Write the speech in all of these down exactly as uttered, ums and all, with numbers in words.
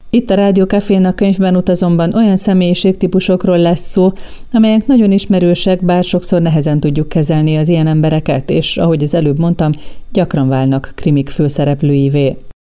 Itt a Rádió Cafén a könyvben utazomban olyan személyiségtípusokról lesz szó, amelyek nagyon ismerősek, bár sokszor nehezen tudjuk kezelni az ilyen embereket, és ahogy az előbb mondtam, gyakran válnak krimik főszereplőivé.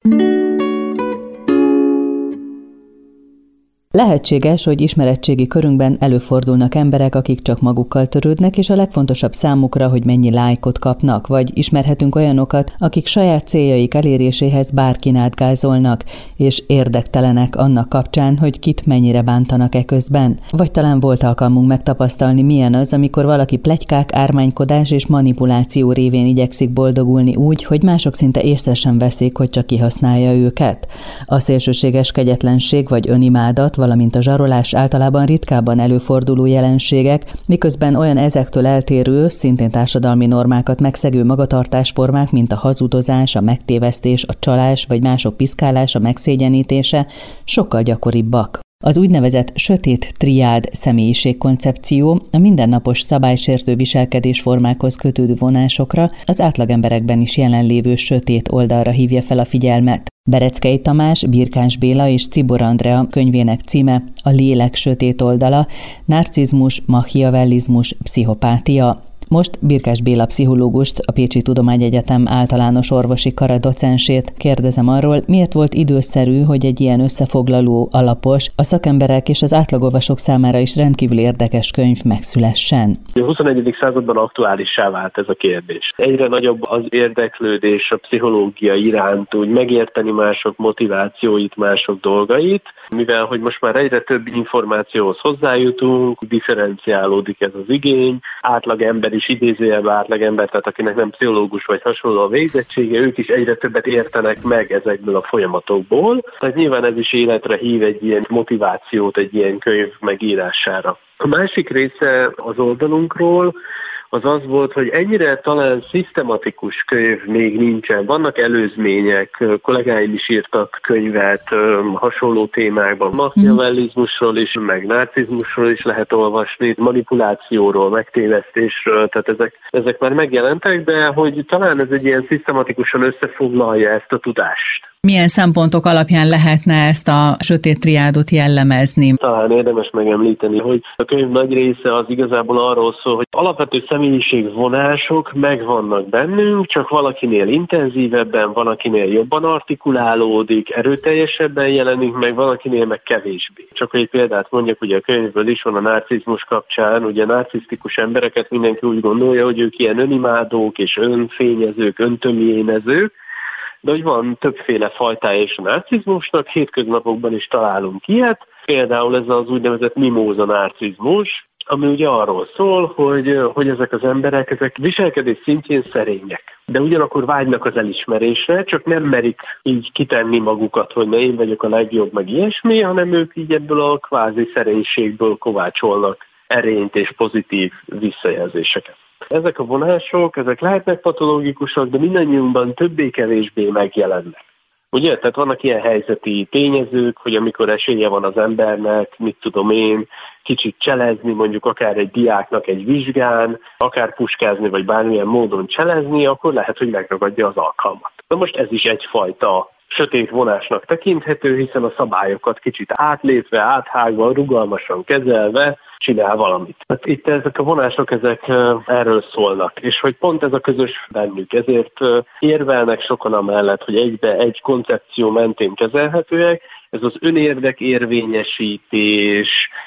Lehetséges, hogy ismeretségi körünkben előfordulnak emberek, akik csak magukkal törődnek, és a legfontosabb számukra, hogy mennyi lájkot kapnak, vagy ismerhetünk olyanokat, akik saját céljaik eléréséhez bárkin átgázolnak, és érdektelenek annak kapcsán, hogy kit mennyire bántanak e közben. Vagy talán volt alkalmunk megtapasztalni, milyen az, amikor valaki pletykák, ármánykodás és manipuláció révén igyekszik boldogulni úgy, hogy mások szinte észre sem veszik, hogy csak kihasználja őket. A szélsőséges kegyetlenség vagy önimádat, valamint a zsarolás általában ritkábban előforduló jelenségek, miközben olyan ezektől eltérő, szintén társadalmi normákat megszegő magatartásformák, mint a hazudozás, a megtévesztés, a csalás vagy mások piszkálása, megszégyenítése sokkal gyakoribbak. Az úgynevezett sötét triád személyiségkoncepció a mindennapos szabálysértő viselkedésformákhoz kötődő vonásokra, az átlagemberekben is jelenlévő sötét oldalra hívja fel a figyelmet. Bereckei Tamás, Birkáns Béla és Czibor Andrea könyvének címe A lélek sötét oldala, narcizmus, machiavellizmus, pszichopátia. Most Birkás Béla pszichológust, a Pécsi Tudományegyetem általános orvosi kara docensét kérdezem arról, miért volt időszerű, hogy egy ilyen összefoglaló, alapos, a szakemberek és az átlagolvasók számára is rendkívül érdekes könyv megszülessen. A huszonegyedik században aktuálissá vált ez a kérdés. Egyre nagyobb az érdeklődés a pszichológia iránt, úgy megérteni mások motivációit, mások dolgait, mivel hogy most már egyre több információhoz hozzájutunk, differenciálódik ez az igény, átlag ember is idézőjelben átlagember, tehát akinek nem pszichológus vagy hasonló a végzettsége, ők is egyre többet értenek meg ezekből a folyamatokból. Tehát nyilván ez is életre hív egy ilyen motivációt egy ilyen könyv megírására. A másik része az oldalunkról az az volt, hogy ennyire talán szisztematikus könyv még nincsen. Vannak előzmények, kollégáim is írtak könyvet hasonló témákban. Machiavellizmusról is, meg narcizmusról is lehet olvasni, manipulációról, megtévesztésről, tehát ezek, ezek már megjelentek, de hogy talán ez egy ilyen szisztematikusan összefoglalja ezt a tudást. Milyen szempontok alapján lehetne ezt a sötét triádot jellemezni? Talán érdemes megemlíteni, hogy a könyv nagy része az igazából arról szól, hogy alapvető személyiségvonások megvannak bennünk, csak valakinél intenzívebben, valakinél jobban artikulálódik, erőteljesebben jelenik meg, valakinél meg kevésbé. Csak hogy egy példát mondjak, ugye a könyvből is van a narcizmus kapcsán, ugye narcisztikus embereket mindenki úgy gondolja, hogy ők ilyen önimádók és önfényezők, öntömjénezők, de hogy van többféle fajtája is a narcizmusnak, hétköznapokban is találunk ilyet, például ez az úgynevezett mimóza narcizmus, ami ugye arról szól, hogy, hogy ezek az emberek, ezek viselkedés szintjén szerények, de ugyanakkor vágynak az elismerésre, csak nem merik így kitenni magukat, hogy ne én vagyok a legjobb, meg ilyesmi, hanem ők így ebből a kvázi szerénységből kovácsolnak erényt és pozitív visszajelzéseket. Ezek a vonások, ezek lehetnek patológikusak, de mindannyiunkban többé-kevésbé megjelennek. Ugye? Tehát vannak ilyen helyzeti tényezők, hogy amikor esélye van az embernek, mit tudom én, kicsit cselezni, mondjuk akár egy diáknak egy vizsgán, akár puskázni, vagy bármilyen módon cselezni, akkor lehet, hogy megragadja az alkalmat. Na most ez is egyfajta sötét vonásnak tekinthető, hiszen a szabályokat kicsit átlépve, áthágva, rugalmasan kezelve csinál valamit. Hát itt ezek a vonások, ezek erről szólnak, és hogy pont ez a közös bennük, ezért érvelnek sokan amellett, hogy egybe egy koncepció mentén kezelhetőek, ez az önérdek érvényesítés,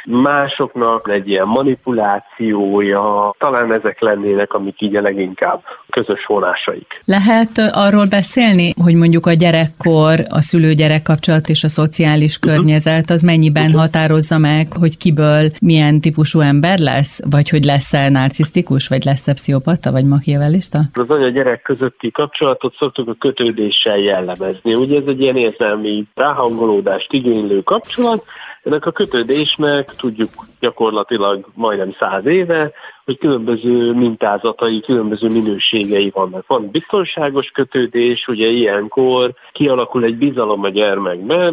másoknak egy ilyen manipulációja, talán ezek lennének, amik így a leginkább közös vonásaik. Lehet arról beszélni, hogy mondjuk a gyerekkor, a szülő-gyerek kapcsolat és a szociális uh-huh. környezet az mennyiben uh-huh. határozza meg, hogy kiből milyen típusú ember lesz, vagy hogy lesz-e narcisztikus, vagy lesz-e pszichopata, vagy machiavellista? Az anya-gyerek közötti kapcsolatot szoktuk a kötődéssel jellemezni. Ugye ez egy ilyen érzelmi ráhangolódást igénylő kapcsolat, ennek a kötődésnek tudjuk gyakorlatilag majdnem száz éve, hogy különböző mintázatai, különböző minőségei vannak. Van biztonságos kötődés, ugye ilyenkor kialakul egy bizalom a gyermekben,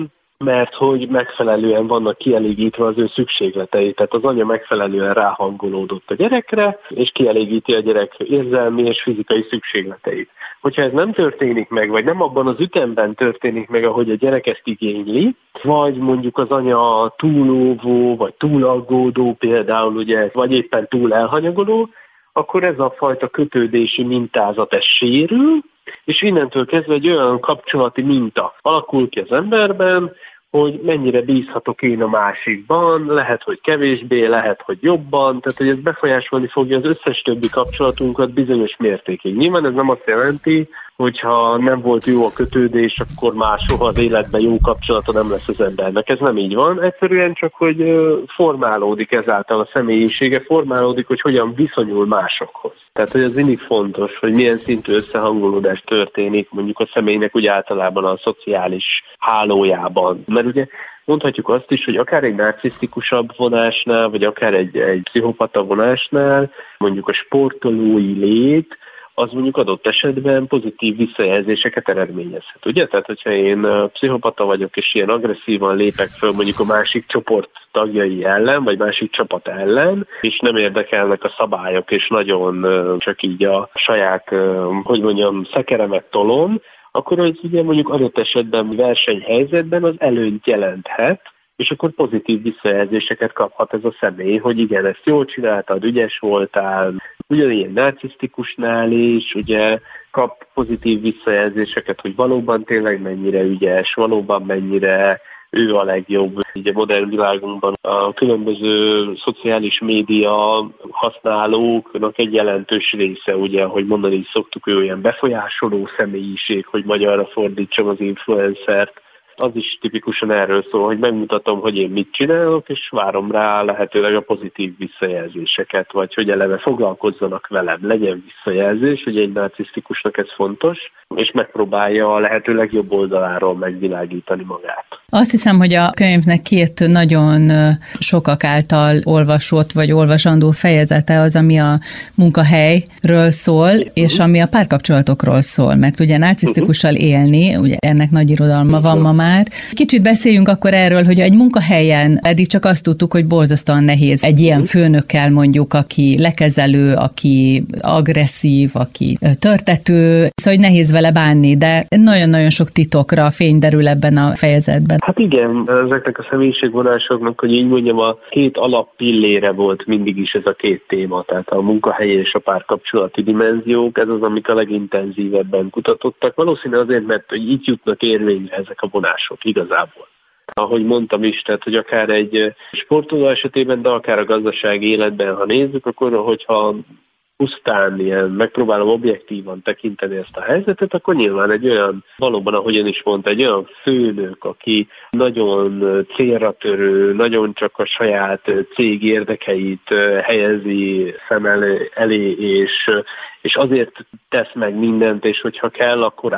mert hogy megfelelően vannak kielégítve az ő szükségletei, tehát az anya megfelelően ráhangolódott a gyerekre, és kielégíti a gyerek érzelmi és fizikai szükségleteit. Hogyha ez nem történik meg, vagy nem abban az ütemben történik meg, ahogy a gyerek ezt igényli, vagy mondjuk az anya túlóvó, vagy túlaggódó például, ugye, vagy éppen túl elhanyagoló, akkor ez a fajta kötődési mintázat ez sérül, és innentől kezdve egy olyan kapcsolati minta alakul ki az emberben, hogy mennyire bízhatok én a másikban, lehet, hogy kevésbé, lehet, hogy jobban, tehát hogy ez befolyásolni fogja az összes többi kapcsolatunkat bizonyos mértékig. Nyilván ez nem azt jelenti, hogyha nem volt jó a kötődés, akkor már soha az életben jó kapcsolata nem lesz az embernek. Ez nem így van, egyszerűen csak, hogy formálódik ezáltal a személyisége, formálódik, hogy hogyan viszonyul másokhoz. Tehát, hogy az mindig fontos, hogy milyen szintű összehangolódás történik mondjuk a személynek úgy általában a szociális hálójában. Mert ugye mondhatjuk azt is, hogy akár egy narcisztikusabb vonásnál, vagy akár egy, egy pszichopata vonásnál, mondjuk a sportolói lét, az mondjuk adott esetben pozitív visszajelzéseket eredményezhet. Ugye? Tehát, hogyha én pszichopata vagyok, és ilyen agresszívan lépek föl mondjuk a másik csoport tagjai ellen, vagy másik csapat ellen, és nem érdekelnek a szabályok, és nagyon csak így a saját, hogy mondjam, szekeremet tolom, akkor az ugye mondjuk adott esetben versenyhelyzetben az előnyt jelenthet, és akkor pozitív visszajelzéseket kaphat ez a személy, hogy igen, ezt jól csináltad, ügyes voltál, ugyanilyen narcisztikusnál is, ugye kap pozitív visszajelzéseket, hogy valóban tényleg mennyire ügyes, valóban mennyire ő a legjobb. Így a modern világunkban a különböző szociális média használóknak egy jelentős része, ugye, ahogy mondani is szoktuk, ő olyan befolyásoló személyiség, hogy magyarra fordítsam az influencert. Az is tipikusan erről szól, hogy megmutatom, hogy én mit csinálok, és várom rá lehetőleg a pozitív visszajelzéseket, vagy hogy eleve foglalkozzanak velem, legyen visszajelzés, hogy egy narcisztikusnak ez fontos, és megpróbálja a lehető legjobb oldaláról megvilágítani magát. Azt hiszem, hogy a könyvnek két nagyon sokak által olvasott vagy olvasandó fejezete az, ami a munkahelyről szól, uh-huh. és ami a párkapcsolatokról szól, mert ugye narcisztikussal élni, ugye ennek nagy irodalma van ma már. Kicsit beszéljünk akkor erről, hogy egy munkahelyen eddig csak azt tudtuk, hogy borzasztóan nehéz egy ilyen főnökkel mondjuk, aki lekezelő, aki agresszív, aki törtető, szóval hogy nehéz vele bánni, de nagyon-nagyon sok titokra fény derül ebben a fejezetben. Hát igen, ezeknek a személyiségvonásoknak, hogy így mondjam, a két alappillére volt mindig is ez a két téma, tehát a munkahelyi és a párkapcsolati dimenziók, ez az, amit a legintenzívebben kutatottak. Valószínűleg azért, mert hogy így jutnak érvényre ezek a vonások igazából. Ahogy mondtam is, tehát, hogy akár egy sportoló esetében, de akár a gazdasági életben, ha nézzük, akkor hogyha pusztán ilyen, megpróbálom objektívan tekinteni ezt a helyzetet, akkor nyilván egy olyan, valóban, ahogy ön is mondta, egy olyan főnök, aki nagyon célra törő, nagyon csak a saját cég érdekeit helyezi szem elé, és, és azért tesz meg mindent, és hogyha kell, akkor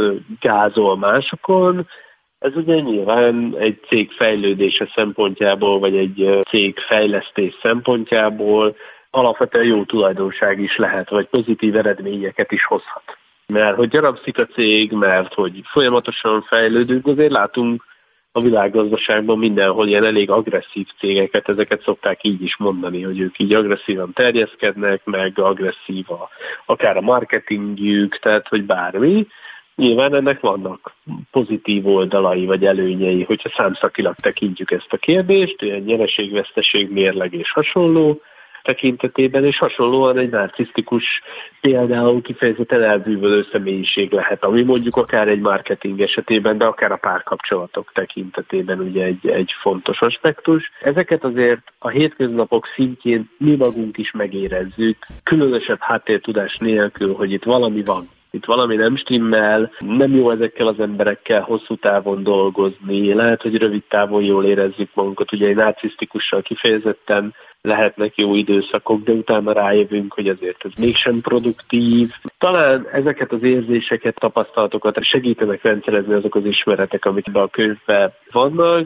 átgázol másokon. Ez ugye nyilván egy cég fejlődése szempontjából, vagy egy cég fejlesztés szempontjából alapvetően jó tulajdonság is lehet, vagy pozitív eredményeket is hozhat. Mert hogy gyarapszik a cég, mert hogy folyamatosan fejlődünk, azért látunk a világgazdaságban mindenhol ilyen elég agresszív cégeket, ezeket szokták így is mondani, hogy ők így agresszívan terjeszkednek, meg agresszív a, akár a marketingjük, tehát hogy bármi. Nyilván ennek vannak pozitív oldalai vagy előnyei, hogyha számszakilag tekintjük ezt a kérdést, ilyen nyereség-veszteség, mérleg és hasonló tekintetében, és hasonlóan egy narcisztikus például kifejezetten elbűvölő személyiség lehet, ami mondjuk akár egy marketing esetében, de akár a párkapcsolatok tekintetében ugye egy, egy fontos aspektus. Ezeket azért a hétköznapok szintjén mi magunk is megérezzük, különösebb háttértudás nélkül, hogy itt valami van. Itt valami nem stimmel, nem jó ezekkel az emberekkel hosszú távon dolgozni, lehet, hogy rövid távon jól érezzük magunkat, ugye egy narcisztikussal kifejezetten lehetnek jó időszakok, de utána rájövünk, hogy azért ez mégsem produktív. Talán ezeket az érzéseket, tapasztalatokat segítenek rendszerezni azok az ismeretek, amik be a könyvben vannak,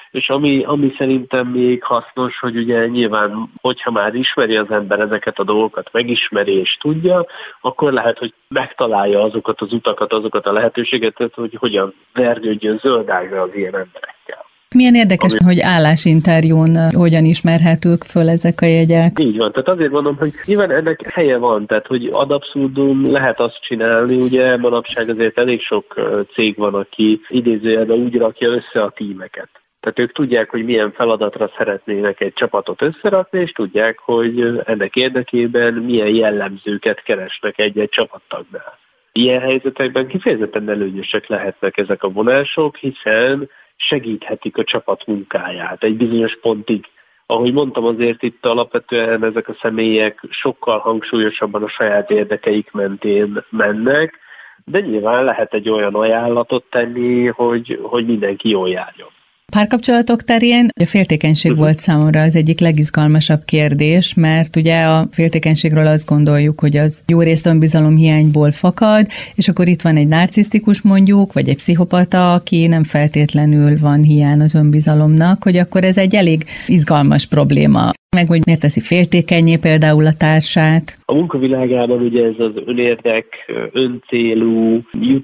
és ami, ami szerintem még hasznos, hogy ugye nyilván, hogyha már ismeri az ember ezeket a dolgokat, megismeri és tudja, akkor lehet, hogy megtalálja azokat az utakat, azokat a lehetőségeket, hogy hogyan vergődjön zöldágra az ilyen emberekkel. Milyen érdekes, Ami... hogy állásinterjún hogyan ismerhetők föl ezek a jegyek. Így van, tehát azért mondom, hogy nyilván ennek helye van, tehát hogy ad abszurdum lehet azt csinálni, ugye manapság azért elég sok cég van, aki idézőjelben úgy rakja össze a tímeket. Tehát ők tudják, hogy milyen feladatra szeretnének egy csapatot összerakni, és tudják, hogy ennek érdekében milyen jellemzőket keresnek egy-egy csapattagnál. Ilyen helyzetekben kifejezetten előnyösek lehetnek ezek a vonások, hiszen segíthetik a csapat munkáját egy bizonyos pontig. Ahogy mondtam, azért itt alapvetően ezek a személyek sokkal hangsúlyosabban a saját érdekeik mentén mennek, de nyilván lehet egy olyan ajánlatot tenni, hogy, hogy mindenki jól járjon. Párkapcsolatok terén a féltékenység uh-huh. volt számomra az egyik legizgalmasabb kérdés, mert ugye a féltékenységről azt gondoljuk, hogy az jó részt önbizalomhiányból fakad, és akkor itt van egy narcisztikus mondjuk, vagy egy pszichopata, aki nem feltétlenül van hiány az önbizalomnak, hogy akkor ez egy elég izgalmas probléma. Meg hogy miért teszi féltékennyé például a társát. A munkavilágában ugye ez az önérdek, öncélú,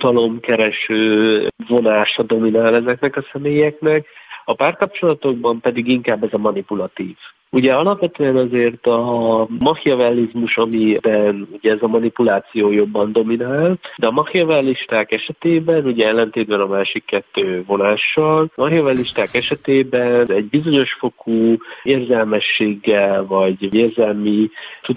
jutalomkereső vonása dominál ezeknek a személyeknek, a párkapcsolatokban pedig inkább ez a manipulatív. Ugye alapvetően azért a machiavellizmus, amiben ugye ez a manipuláció jobban dominál, de a machiavellisták esetében, ugye ellentétben a másik kettő vonással, a machiavellisták esetében egy bizonyos fokú érzelmességgel, vagy érzelmi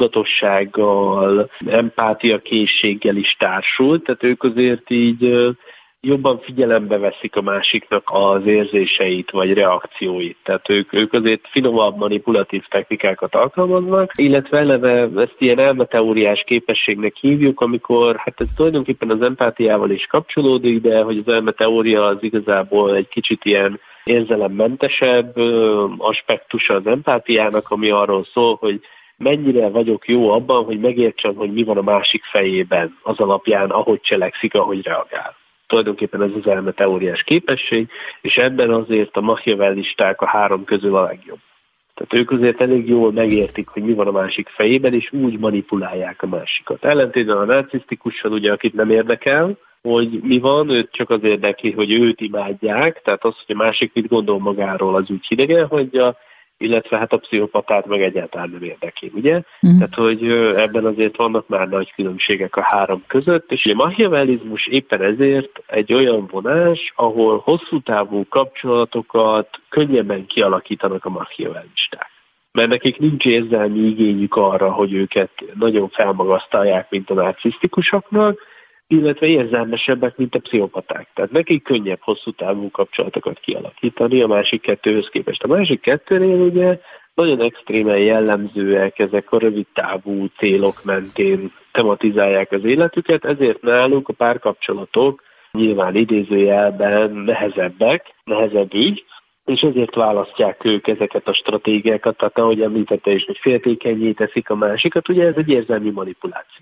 tudatossággal, empátiakészséggel is társul, tehát ők azért így jobban figyelembe veszik a másiknak az érzéseit vagy reakcióit. Tehát ők, ők azért finomabb manipulatív technikákat alkalmaznak, illetve eleve ezt ilyen elmeteóriás képességnek hívjuk, amikor hát ez tulajdonképpen az empátiával is kapcsolódik, de hogy az elmeteória az igazából egy kicsit ilyen érzelemmentesebb aspektusa az empátiának, ami arról szól, hogy mennyire vagyok jó abban, hogy megértsem, hogy mi van a másik fejében az alapján, ahogy cselekszik, ahogy reagál. Tulajdonképpen ez az elmeteóriás képesség, és ebben azért a machiavellisták a három közül a legjobb. Tehát ők azért elég jól megértik, hogy mi van a másik fejében, és úgy manipulálják a másikat. Ellentétben a narcisztikussal, ugye, akit nem érdekel, hogy mi van, őt csak az érdekli, hogy őt imádják, tehát az, hogy a másik mit gondol magáról, az úgy hidegen hagyja, illetve hát a pszichopatát meg egyáltalán nem érdekli, ugye? Mm. Tehát, hogy ebben azért vannak már nagy különbségek a három között, és a machiavellizmus éppen ezért egy olyan vonás, ahol hosszú távú kapcsolatokat könnyebben kialakítanak a machiavellisták. Mert nekik nincs érzelmi igényük arra, hogy őket nagyon felmagasztalják, mint a narcisztikusoknak, illetve érzelmesebbek, mint a pszichopaták. Tehát nekik könnyebb hosszú távú kapcsolatokat kialakítani a másik kettőhöz képest. A másik kettőnél ugye nagyon extrémen jellemzőek, ezek a rövid távú célok mentén tematizálják az életüket, ezért náluk a párkapcsolatok nyilván idézőjelben nehezebbek, nehezebb ügy, és ezért választják ők ezeket a stratégiákat, tehát ahogy említette is, hogy féltékennyé teszik a másikat, ugye ez egy érzelmi manipuláció.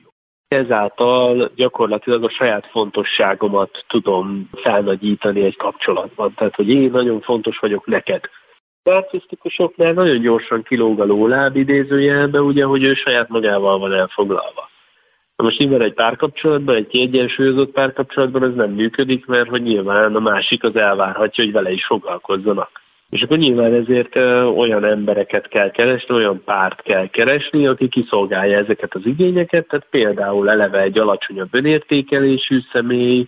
Ezáltal gyakorlatilag a saját fontosságomat tudom felnagyítani egy kapcsolatban. Tehát, hogy én nagyon fontos vagyok neked. A narcisztikusoknál nagyon gyorsan kilóg a lóláb idézőjelben, ugye, hogy ő saját magával van elfoglalva. Na most nyilván egy párkapcsolatban, egy kiegyensúlyozott párkapcsolatban ez nem működik, mert hogy nyilván a másik az elvárhatja, hogy vele is foglalkozzanak. És akkor nyilván ezért olyan embereket kell keresni, olyan párt kell keresni, aki kiszolgálja ezeket az igényeket, tehát például eleve egy alacsonyabb önértékelésű személy,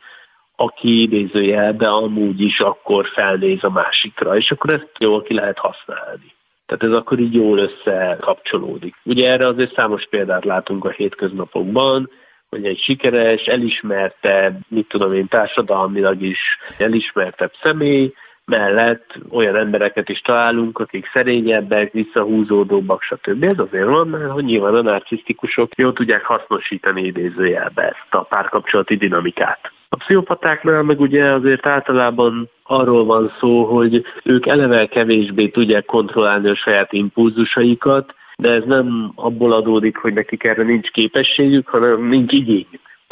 aki idézőjelben amúgy is akkor felnéz a másikra, és akkor ezt jól ki lehet használni. Tehát ez akkor így jól összekapcsolódik. Ugye erre azért számos példát látunk a hétköznapokban, hogy egy sikeres, elismertebb, mit tudom én, társadalmilag is elismertebb személy, mellett olyan embereket is találunk, akik szerényebbek, visszahúzódóbbak, stb. Ez azért van, mert hogy nyilván a narcisztikusok jól tudják hasznosítani idézőjelbe ezt a párkapcsolati dinamikát. A pszichopatáknál meg ugye azért általában arról van szó, hogy ők eleve kevésbé tudják kontrollálni a saját impulzusaikat, de ez nem abból adódik, hogy nekik erre nincs képességük, hanem nincs igényük.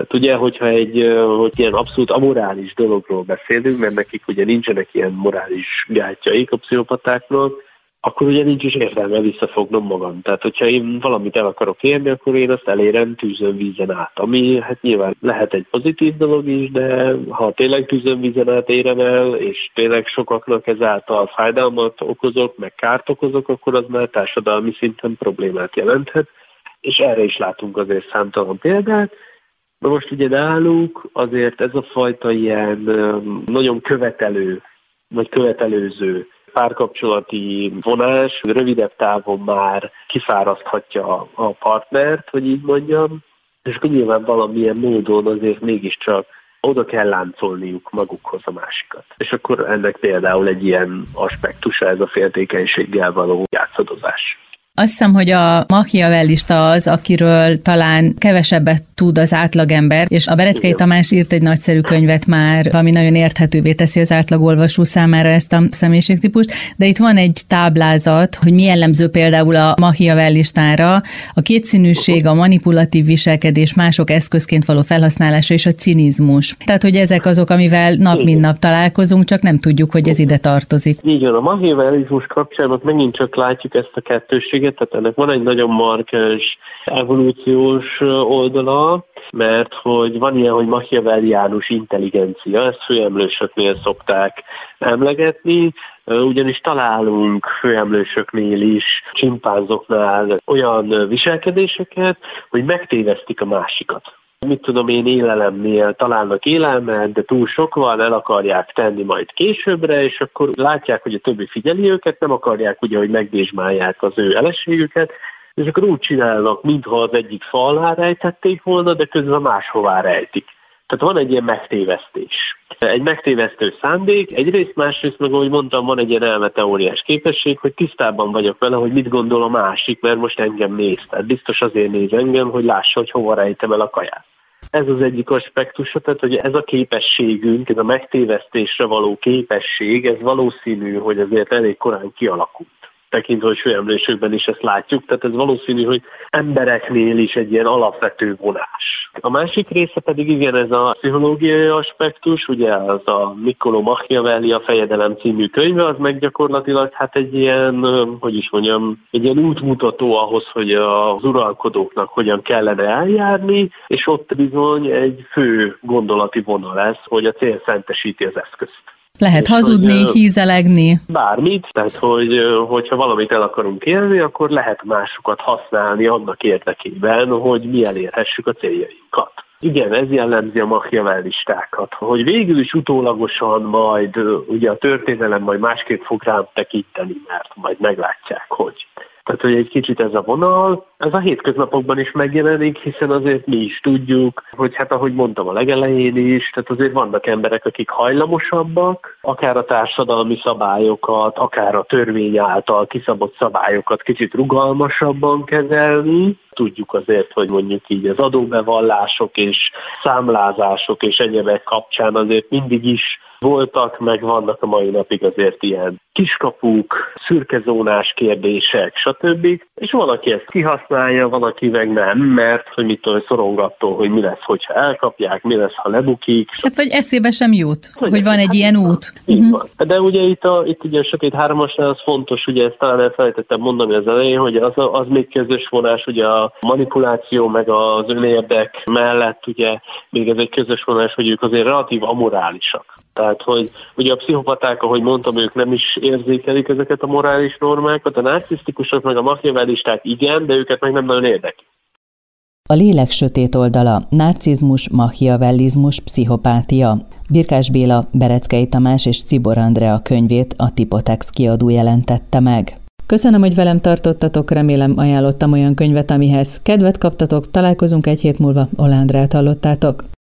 Tehát ugye, hogyha egy hogy ilyen abszolút amorális dologról beszélünk, mert nekik ugye nincsenek ilyen morális gátjaik a pszichopatáknak, akkor ugye nincs is értelme visszafognom magam. Tehát, hogyha én valamit el akarok érni, akkor én azt elérem tűzön vízen át. Ami hát nyilván lehet egy pozitív dolog is, de ha tényleg tűzön vízen át érem el, és tényleg sokaknak ezáltal fájdalmat okozok, meg kárt okozok, akkor az már társadalmi szinten problémát jelenthet. És erre is látunk azért számtalan példát. Na most ugye náluk azért ez a fajta ilyen nagyon követelő, vagy követelőző párkapcsolati vonás rövidebb távon már kifáraszthatja a partnert, hogy így mondjam, és akkor nyilván valamilyen módon azért mégiscsak oda kell láncolniuk magukhoz a másikat. És akkor ennek például egy ilyen aspektusa ez a féltékenységgel való játszadozás. Azt hiszem, hogy a machiavellista az, akiről talán kevesebbet tud az átlagember, és a Bereczkai Tamás írt egy nagyszerű könyvet már, ami nagyon érthetővé teszi az átlagolvasó számára ezt a személyiségtípust, de itt van egy táblázat, hogy mi jellemző például a machiavellistára, a kétszínűség, a manipulatív viselkedés, mások eszközként való felhasználása és a cinizmus. Tehát, hogy ezek azok, amivel nap mint nap találkozunk, csak nem tudjuk, hogy ez ide tartozik. Így van, a machiavellizmus kapcsán megint csak látjuk ezt a kettőséget. Tehát ennek van egy nagyon markáns evolúciós oldala, mert hogy van ilyen, hogy machiavelliánus intelligencia, ezt főemlősöknél szokták emlegetni, ugyanis találunk főemlősöknél is, csimpánzoknál olyan viselkedéseket, hogy megtévesztik a másikat. Mit tudom én, élelemnél találnak élelmet, de túl sok van, el akarják tenni majd későbbre, és akkor látják, hogy a többi figyeli őket, nem akarják ugye, hogy megdésmálják az ő eleségüket, és akkor úgy csinálnak, mintha az egyik fa alá rejtették volna, de közben máshová rejtik. Tehát van egy ilyen megtévesztés. Egy megtévesztő szándék, egyrészt, másrészt meg, ahogy mondtam, van egy ilyen elmeteóriás képesség, hogy tisztában vagyok vele, hogy mit gondol a másik, mert most engem néz. Tehát biztos azért néz engem, hogy lássa, hogy hova rejtem el a kaját. Ez az egyik aspektusa, tehát hogy ez a képességünk, ez a megtévesztésre való képesség, ez valószínű, hogy azért elég korán kialakult. Tekintve, hogy főemlősökben is ezt látjuk, tehát ez valószínű, hogy embereknél is egy ilyen alapvető vonás. A másik része pedig igen, ez a pszichológiai aspektus, ugye az a Niccolò Machiavelli, a Fejedelem című könyve, az meg gyakorlatilag hát egy ilyen, hogy is mondjam, egy ilyen útmutató ahhoz, hogy az uralkodóknak hogyan kellene eljárni, és ott bizony egy fő gondolati vonal lesz, hogy a cél szentesíti az eszközt. Lehet hazudni, hogy, hízelegni. Bármit, tehát hogy, hogyha valamit el akarunk élni, akkor lehet másokat használni annak érdekében, hogy mi elérhessük a céljainkat. Igen, ez jellemzi a machiavellistákat, hogy végül is utólagosan majd ugye a történelem majd másképp fog rám tekinteni, mert majd meglátják, hogy. Tehát, hogy egy kicsit ez a vonal, ez a hétköznapokban is megjelenik, hiszen azért mi is tudjuk, hogy hát ahogy mondtam a legelején is, tehát azért vannak emberek, akik hajlamosabbak, akár a társadalmi szabályokat, akár a törvény által kiszabott szabályokat kicsit rugalmasabban kezelni. Tudjuk azért, hogy mondjuk így az adóbevallások és számlázások és egyebek kapcsán azért mindig is voltak, meg vannak a mai napig azért ilyen kiskapuk, szürkezónás kérdések, stb. És valaki ezt kihasználja, valaki meg nem, mert hogy mit tudom, szorong attól, hogy mi lesz, hogyha elkapják, mi lesz, ha lebukik. Hát vagy eszébe sem jut, hogy, hogy van egy hát, ilyen út. Így uh-huh. van. De ugye itt, a, itt ugye a Sötét Hármasnál az fontos, ugye ezt talán elfelejtettem mondani az elején, hogy az, az még közös vonás, ugye a manipuláció meg az önérdek mellett ugye még ez egy közös vonás, hogy ők azért relatív amorálisak. Tehát, hogy ugye a pszichopaták, ahogy mondtam, ők nem is érzékelik ezeket a morális normákat, a narcisztikusok meg a machiavellisták igen, de őket meg nem nagyon érdekli. A lélek sötét oldala, narcizmus, machiavellizmus, pszichopátia. Birkás Béla, Bereczkai Tamás és Czibor Andrea könyvét a Tipotex kiadó jelentette meg. Köszönöm, hogy velem tartottatok, remélem ajánlottam olyan könyvet, amihez kedvet kaptatok, találkozunk egy hét múlva, Oláh Andrát hallottátok.